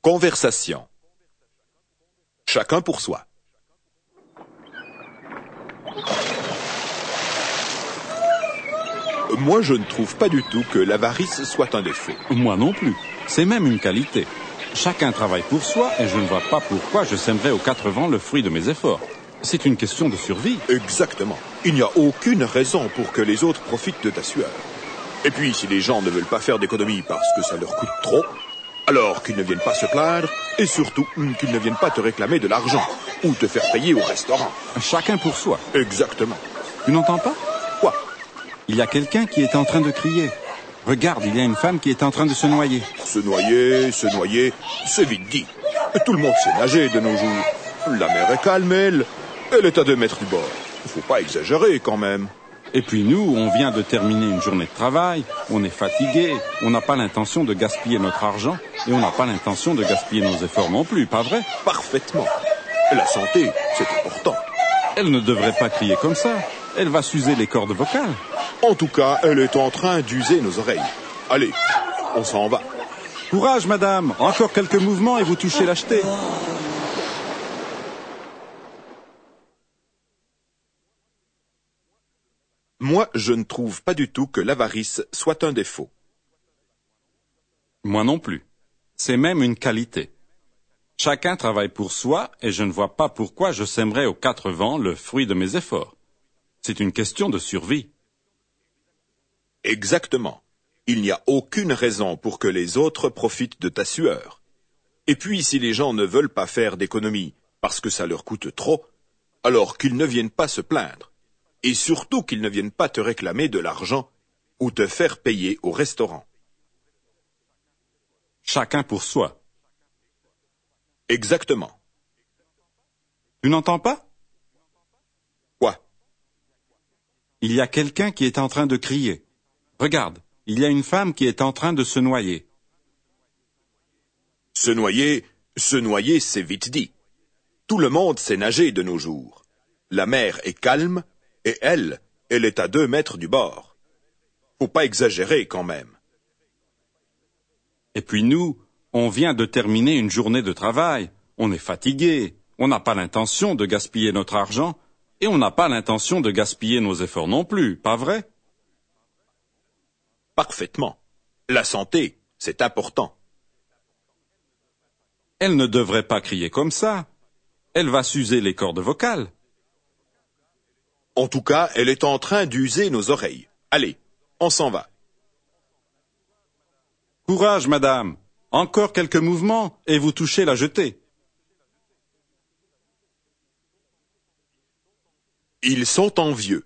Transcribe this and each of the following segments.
Conversation. Chacun pour soi. Moi, je ne trouve pas du tout que l'avarice soit un défaut. Moi non plus. C'est même une qualité. Chacun travaille pour soi et je ne vois pas pourquoi je sèmerais aux quatre vents le fruit de mes efforts. C'est une question de survie. Exactement. Il n'y a aucune raison pour que les autres profitent de ta sueur. Et puis, si les gens ne veulent pas faire d'économie parce que ça leur coûte trop, alors qu'ils ne viennent pas se plaindre et surtout qu'ils ne viennent pas te réclamer de l'argent ou te faire payer au restaurant. Chacun pour soi. Exactement. Tu n'entends pas? Quoi? Il y a quelqu'un qui est en train de crier. Regarde, il y a une femme qui est en train de se noyer. Se noyer, c'est vite dit. Tout le monde sait nager de nos jours. La mer est calme, elle est à 2 mètres du bord. Faut pas exagérer quand même. Et puis nous, on vient de terminer une journée de travail, on est fatigué, on n'a pas l'intention de gaspiller notre argent et on n'a pas l'intention de gaspiller nos efforts non plus, pas vrai? Parfaitement. La santé, c'est important. Elle ne devrait pas crier comme ça. Elle va s'user les cordes vocales. En tout cas, elle est en train d'user nos oreilles. Allez, on s'en va. Courage, madame. Encore quelques mouvements et vous touchez l'acheté. Moi, je ne trouve pas du tout que l'avarice soit un défaut. Moi non plus. C'est même une qualité. Chacun travaille pour soi et je ne vois pas pourquoi je sèmerais aux quatre vents le fruit de mes efforts. C'est une question de survie. Exactement. Il n'y a aucune raison pour que les autres profitent de ta sueur. Et puis, si les gens ne veulent pas faire d'économie parce que ça leur coûte trop, alors qu'ils ne viennent pas se plaindre. Et surtout qu'ils ne viennent pas te réclamer de l'argent ou te faire payer au restaurant. Chacun pour soi. Exactement. Tu n'entends pas? Quoi? Il y a quelqu'un qui est en train de crier. Regarde, il y a une femme qui est en train de se noyer. Se noyer, c'est vite dit. Tout le monde sait nager de nos jours. La mer est calme et elle est à 2 mètres du bord. Faut pas exagérer quand même. Et puis nous, on vient de terminer une journée de travail. On est fatigué. On n'a pas l'intention de gaspiller notre argent et on n'a pas l'intention de gaspiller nos efforts non plus, pas vrai? Parfaitement. La santé, c'est important. Elle ne devrait pas crier comme ça. Elle va s'user les cordes vocales. En tout cas, elle est en train d'user nos oreilles. Allez, on s'en va. Courage, madame. Encore quelques mouvements et vous touchez la jetée. Ils sont envieux.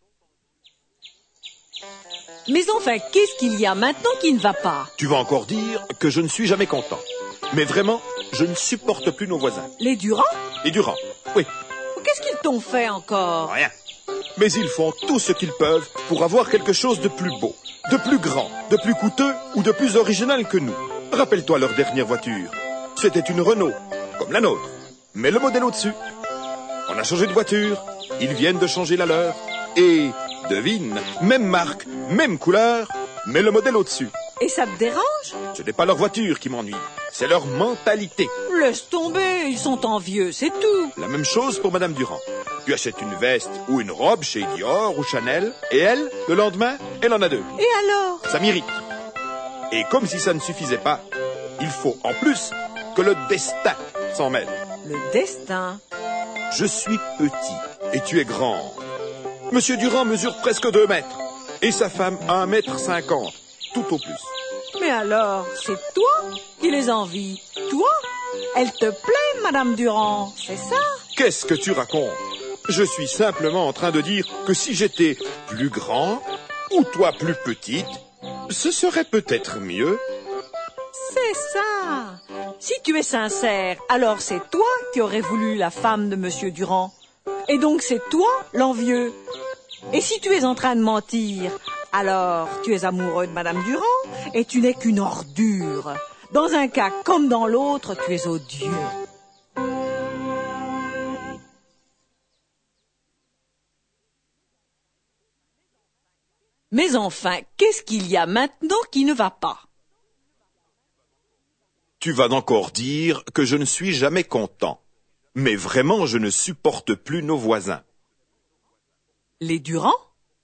Mais enfin, qu'est-ce qu'il y a maintenant qui ne va pas? Tu vas encore dire que je ne suis jamais content. Mais vraiment, je ne supporte plus nos voisins. Les Durand? Les Durand, oui, Qu'est-ce qu'ils t'ont fait encore? rien. Mais ils font tout ce qu'ils peuvent pour avoir quelque chose de plus beau, de plus grand, de plus coûteux ou de plus original que nous. Rappelle-toi leur dernière voiture. C'était une Renault, comme la nôtre, mais le modèle au-dessus. On a changé de voiture, ils viennent de changer la leur. Et, devine, même marque, même couleur, mais le modèle au-dessus. Et ça te dérange? Ce n'est pas leur voiture qui m'ennuie, c'est leur mentalité. Laisse tomber, ils sont envieux, c'est tout. La même chose pour Madame Durand. Tu achètes une veste ou une robe chez Dior ou Chanel, et elle, le lendemain, elle en a 2. Et alors? Ça m'irrite. Et comme si ça ne suffisait pas, il faut en plus que le destin s'en mêle. Le destin. Je suis petit et tu es grand. Monsieur Durand mesure presque 2 mètres et sa femme 1,50 m, tout au plus. Mais alors, c'est toi qui les envies? Toi? Elle te plaît, Madame Durand, c'est ça? Qu'est-ce que tu racontes? Je suis simplement en train de dire que si j'étais plus grand ou toi plus petite, ce serait peut-être mieux. C'est ça. Si tu es sincère, alors c'est toi qui aurais voulu la femme de Monsieur Durand. Et donc c'est toi l'envieux. Et si tu es en train de mentir, alors tu es amoureux de Madame Durand et tu n'es qu'une ordure. Dans un cas comme dans l'autre, tu es odieux. Mais enfin, qu'est-ce qu'il y a maintenant qui ne va pas? Tu vas encore dire que je ne suis jamais content. Mais vraiment, je ne supporte plus nos voisins. Les Durand?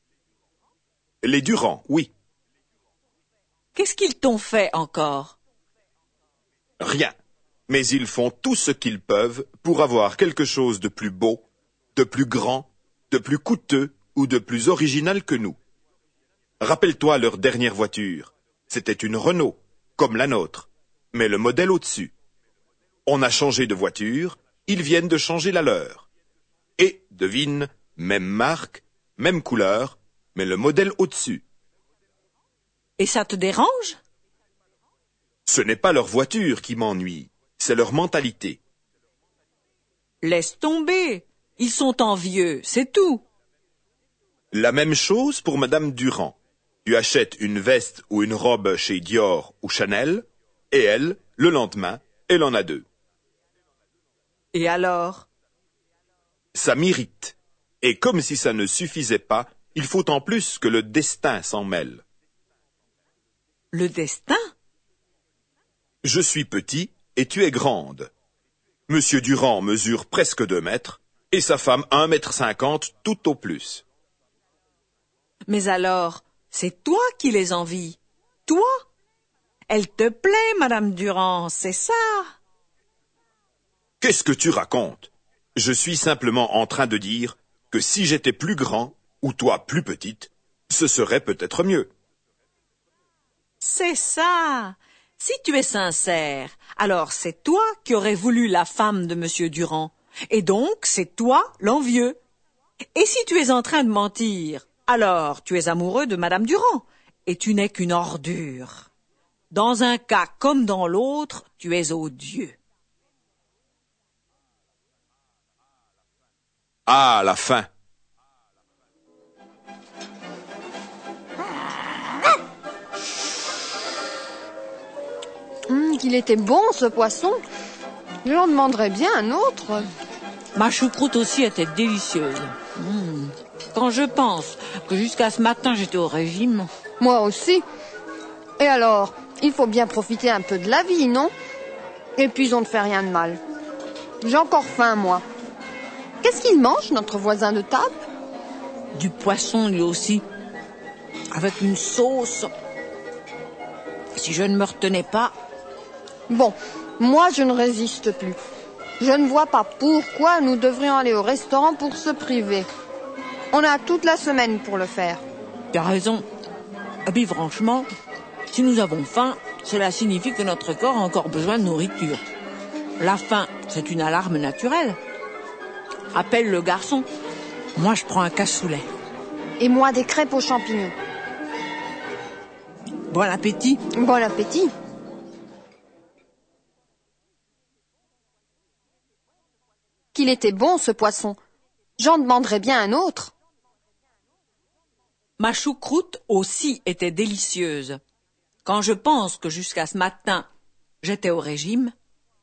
Les Durand, oui. Qu'est-ce qu'ils t'ont fait encore? Rien. Mais ils font tout ce qu'ils peuvent pour avoir quelque chose de plus beau, de plus grand, de plus coûteux ou de plus original que nous. Rappelle-toi leur dernière voiture. C'était une Renault, comme la nôtre, mais le modèle au-dessus. On a changé de voiture, ils viennent de changer la leur. Et, devine, même marque, même couleur, mais le modèle au-dessus. Et ça te dérange? Ce n'est pas leur voiture qui m'ennuie, c'est leur mentalité. Laisse tomber. Ils sont envieux, c'est tout. La même chose pour Madame Durand. Tu achètes une veste ou une robe chez Dior ou Chanel, et elle, le lendemain, elle en a deux. Et alors? Ça m'irrite. Et comme si ça ne suffisait pas, il faut en plus que le destin s'en mêle. Le destin? Je suis petit et tu es grande. Monsieur Durand mesure presque 2 mètres et sa femme 1,50 m tout au plus. Mais alors, c'est toi qui les envies. Toi? Elle te plaît, Madame Durand, c'est ça? Qu'est-ce que tu racontes? Je suis simplement en train de dire que si j'étais plus grand ou toi plus petite, ce serait peut-être mieux. C'est ça. Si tu es sincère, alors c'est toi qui aurais voulu la femme de Monsieur Durand. Et donc, c'est toi l'envieux. Et si tu es en train de mentir, alors tu es amoureux de Madame Durand. Et tu n'es qu'une ordure. Dans un cas comme dans l'autre, tu es odieux. Ah, la fin! Qu'il était bon, ce poisson. Je l'en demanderais bien un autre. Ma choucroute aussi était délicieuse. Quand je pense que jusqu'à ce matin j'étais au régime. Moi aussi. Et alors, il faut bien profiter un peu de la vie, non? Et puis on ne fait rien de mal. J'ai encore faim, moi. Qu'est-ce qu'il mange, notre voisin de table? Du poisson lui aussi. Avec une sauce. Si je ne me retenais pas. Bon, moi je ne résiste plus. Je ne vois pas pourquoi nous devrions aller au restaurant pour se priver. On a toute la semaine pour le faire. Tu as raison. Et puis franchement, si nous avons faim, cela signifie que notre corps a encore besoin de nourriture. La faim, c'est une alarme naturelle. Appelle le garçon. Moi, je prends un cassoulet. Et moi des crêpes aux champignons. Bon appétit. Bon appétit. Qu'il était bon, ce poisson. J'en demanderais bien un autre. Ma choucroute aussi était délicieuse. Quand je pense que jusqu'à ce matin, j'étais au régime.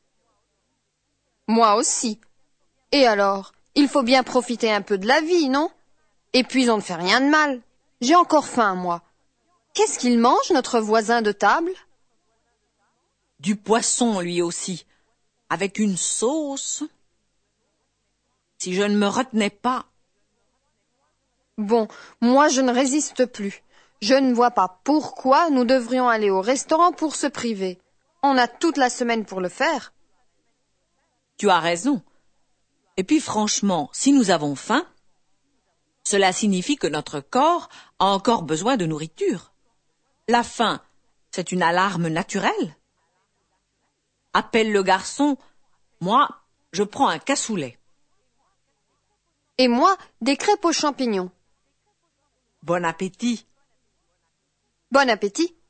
Moi aussi. Et alors, il faut bien profiter un peu de la vie, non? Et puis on ne fait rien de mal. J'ai encore faim, moi. Qu'est-ce qu'il mange, notre voisin de table? Du poisson, lui aussi, avec une sauce. Si je ne me retenais pas. Bon, moi je ne résiste plus. Je ne vois pas pourquoi nous devrions aller au restaurant pour se priver. On a toute la semaine pour le faire. Tu as raison. Et puis franchement, si nous avons faim, cela signifie que notre corps a encore besoin de nourriture. La faim, c'est une alarme naturelle. Appelle le garçon. Moi, je prends un cassoulet. Et moi, des crêpes aux champignons. Bon appétit. Bon appétit.